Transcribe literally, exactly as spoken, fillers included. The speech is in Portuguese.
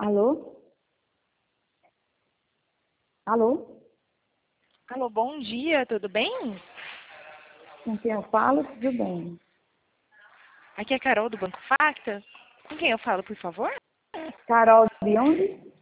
Alô? Alô? Alô, bom dia, tudo bem? Com quem eu falo? Tudo bem. Aqui é a Carol do Banco Facta. Com quem eu falo, por favor? Carol, de onde?